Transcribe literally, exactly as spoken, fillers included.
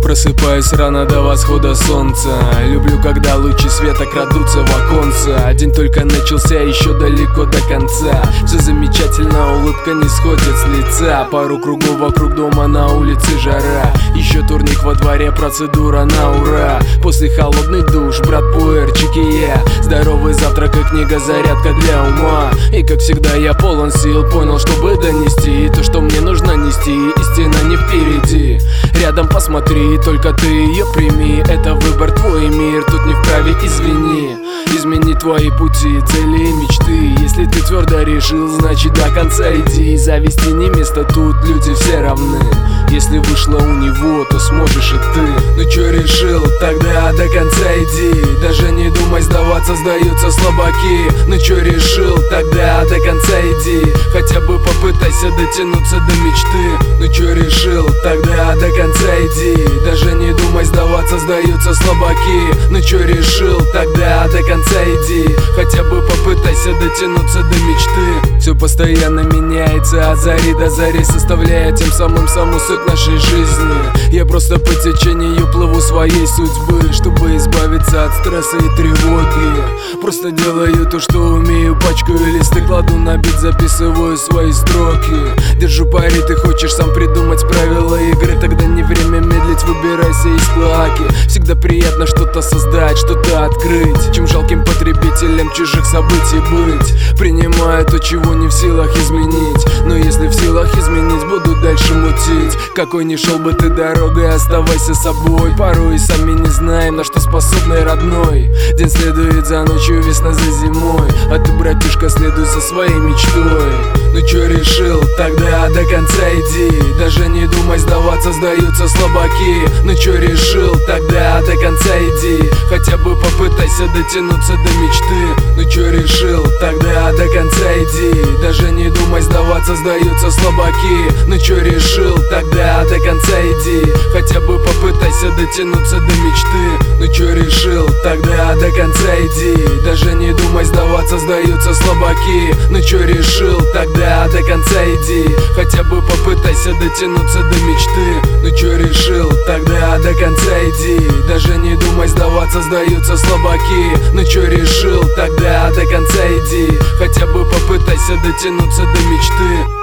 Просыпаюсь рано до восхода солнца. Люблю, когда лучи света крадутся в оконца. День только начался, еще далеко до конца. Все замечательно, улыбка не сходит с лица. Пару кругов вокруг дома, на улице жара. Еще турник во дворе, процедура на ура. После холодный душ, брат пуэрчик и я. Здоровый завтрак и книга, зарядка для ума. И как всегда я полон сил, понял, чтобы донести то, что мне нужно нести. Истина не впереди, рядом посмотри, только ты ее прими. Это выбор, твой мир, тут не вправе, извини. Измени твои пути, цели и мечты. Если ты твердо решил, значит до конца иди. Зависти не место тут, люди все равны. Если вышло у него, то сможешь и ты. Ну чё решил, тогда до конца иди. Даже не думай сдаваться, сдаются слабаки. Ну чё решил, тогда до конца иди. Хотя бы попытайся дотянуться до мечты. Ну чё решил, тогда до конца иди. Даже не думай сдаваться, сдаются слабаки. Ну чё решил, тогда до конца иди. Хотя бы попытайся дотянуться до мечты. Все постоянно меняется от зари до зари, составляя тем самым саму суть нашей жизни. Я просто по течению плыву своей судьбы, чтобы избавиться от стресса и тревоги. Просто делаю то, что умею, пачкаю листы, кладу на бит, записываю свои строки. Держу пари, ты хочешь сам придумать правила игры, тогда не время медлить, выбирайся из клоаки. Всегда приятно что-то создать, что-то открыть, чем жалким потребителем чужих событий быть. Принимаю то, чего не в силах изменить, но если в силах изменить, буду дальше мутить. Какой ни шел бы ты дорогой, оставайся собой. Порой и сами не знаем, на что способный родной. День следует за ночью, весна за зимой, а ты, братишка, следуй за своей мечтой. Ну чё решил, тогда до конца иди. Даже не думай сдаваться, сдаются слабаки. Ну чё решил, тогда до конца иди. Хотя бы попытайся дотянуться до мечты. Ну чё решил, тогда до конца иди. Даже не думай сдаваться, сдаются слабаки. Ну чё решил, тогда до конца иди. Хотя бы попытайся дотянуться до мечты. Ну чё решил, тогда до конца иди. Даже не думай сдаваться, сдаются слабаки. Ну чё решил, тогда до конца иди. Хотя бы попытайся дотянуться до мечты. Ну чё решил, тогда до конца иди. Даже не думай сдаваться, сдаются слабаки. Ну чё решил, тогда до конца иди. Хотя бы попытайся дотянуться до мечты.